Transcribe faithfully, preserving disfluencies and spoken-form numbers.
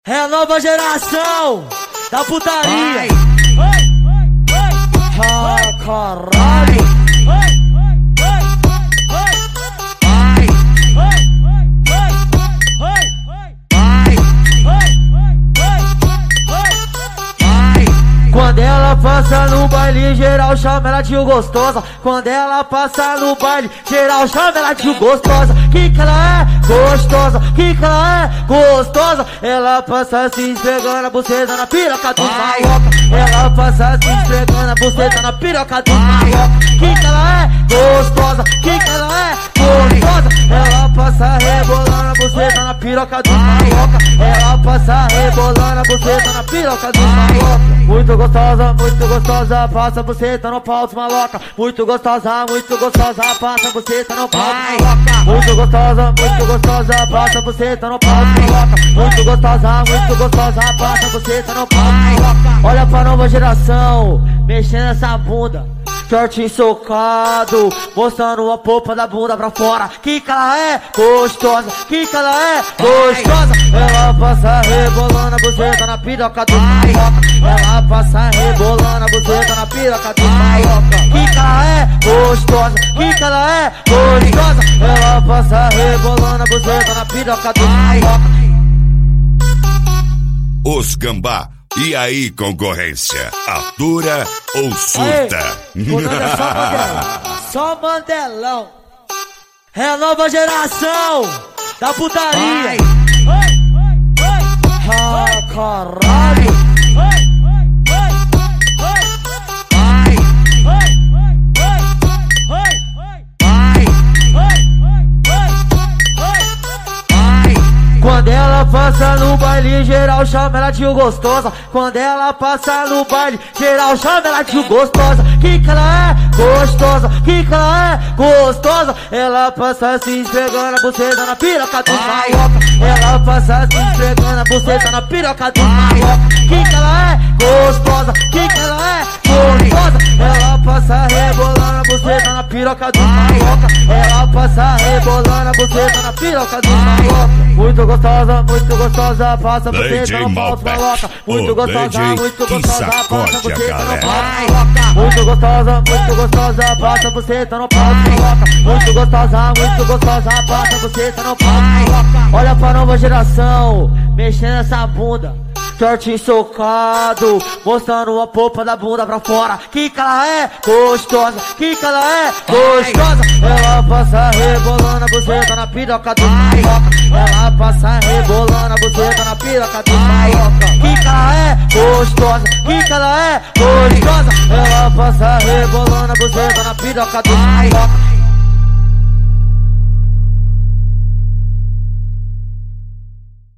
É a nova geração da putaria. Ah, caralho. Quando ela passa no baile, geral chama ela de gostosa. Quando ela passa no baile, geral chama ela de gostosa. Que que ela é gostosa, que que ela é gostosa. Ela passa se esfregando a buceta na piroca do maioca. Ela passa se esfregando a buceta na piroca do maioca. Que que ela é gostosa, que que ela é gostosa. Ela passa rebolando a buceta na piroca do maioca. Ela passa rebolando a buceta na piroca do maioca. Muito gostosa, muito gostosa, passa a buceta no pau dos maloca. Muito gostosa, muito gostosa, passa a buceta no pau dos maloca. Muito gostosa, muito gostosa, passa a buceta no pau dos maloca. Muito gostosa, muito gostosa, passa a buceta no pau dos maloca. Olha pra nova geração, mexendo essa bunda. Short socado, mostrando a polpa da bunda pra fora. Que que ela é gostosa, que que ela é gostosa. Ela passa rebolando a buceta na piroca do maioca. Ela passa rebolando a buceta na piroca do maioca. Que que ela é gostosa, que que ela é gostosa. Ela passa rebolando a buceta na piroca do maioca. Os Gambá. E aí, concorrência? Atura ou surta? Aê, o nome é só Mandelão, só Mandelão. É a nova geração da putaria. Ah, caralho. Quando ela passa no baile, geral chama ela de gostosa. Quando ela passa no baile, geral chama ela de gostosa. Que que ela é gostosa, que que ela é gostosa. Ela passa se esfregando a buceta na piroca do maioca. Ela passa se esfregando a buceta na piroca do maioca. Que que ela é gostosa, que que ela é gostosa. Ela passa rebolando a buceta na piroca do maioca. Ela passa rebolando a buceta na piroca do maioca. Muito gostosa, muito gostosa, passa a buceta no pau dos maloca. Muito gostosa, muito gostosa, passa a buceta no pau dos maloca. Muito gostosa, muito gostosa, passa a buceta no pau dos maloca. Muito gostosa, muito gostosa, passa a buceta no pau dos maloca. Olha pra nova geração, mexendo essa bunda. Short socado, mostrando a polpa da bunda pra fora. Que que ela é gostosa, que que ela é gostosa. Ela passa rebolando a buceta na piroca do maioca. Ela passa rebolando a buceta na piroca do maioca. Que que ela é gostosa, que que ela é gostosa. Ela passa rebolando a buceta na piroca do maioca.